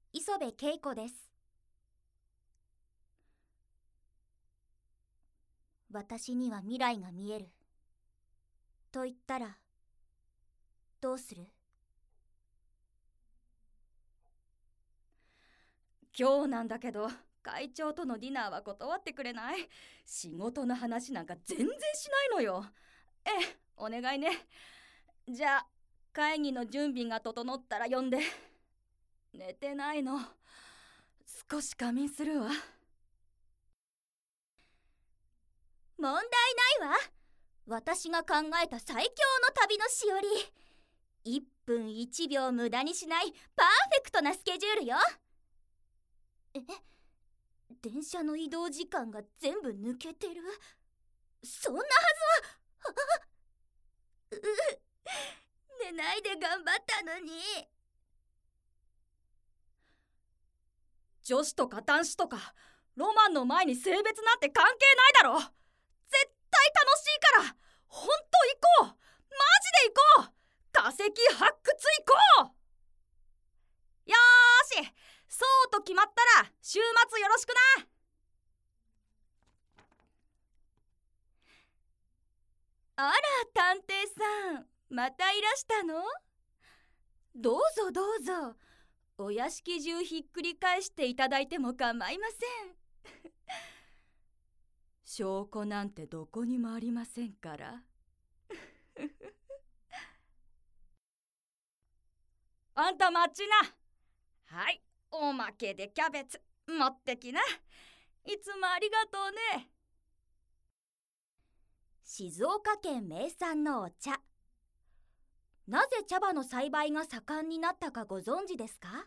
磯部恵子です。私には未来が見えると言ったらどうする？ 今日なんだけど、会長とのディナーは断ってくれない？仕事の話なんか全然しないのよ。お願いね。じゃあ会議の準備が整ったら呼んで。寝てないの。少し仮眠するわ。 問題ないわ。私が考えた最強の旅のしおり。1分1秒無駄にしないパーフェクトなスケジュールよ。電車の移動時間が全部抜けてる？そんなはずは。寝ないで頑張ったのに。 女子とか男子とかロマンの前に性別なんて関係ないだろ。絶対楽しいから、ほんと行こう。マジで行こう。化石発掘行こう。よーし、そうと決まったら週末よろしくな。 あら、探偵さん、またいらしたの？どうぞどうぞ。お屋敷中ひっくり返していただいても構いません。 証拠なんてどこにもありませんから。あんた待ちな。はい、おまけでキャベツ持ってきな。いつもありがとうね。 静岡県名産のお茶。なぜ茶葉の栽培が盛んになったかご存知ですか？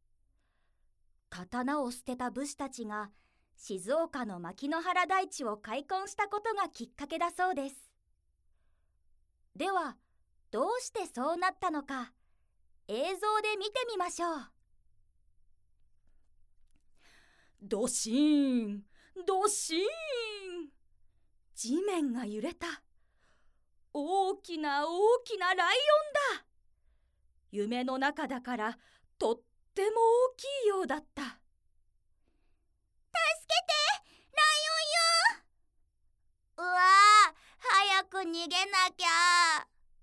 刀を捨てた武士たちが静岡の牧之原台地を開墾したことがきっかけだそうです。では、どうしてそうなったのか、映像で見てみましょう。 ドシーン、ドシーン。地面が揺れた。大きな大きなライオンだ。夢の中だからとっても大きいようだった。助けて、ライオンよ。うわー、早く逃げなきゃ。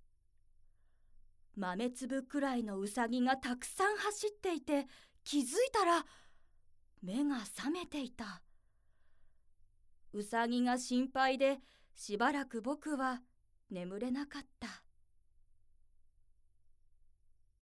豆粒くらいのウサギがたくさん走っていて、気づいたら目が覚めていた。ウサギが心配でしばらく僕は眠れなかった。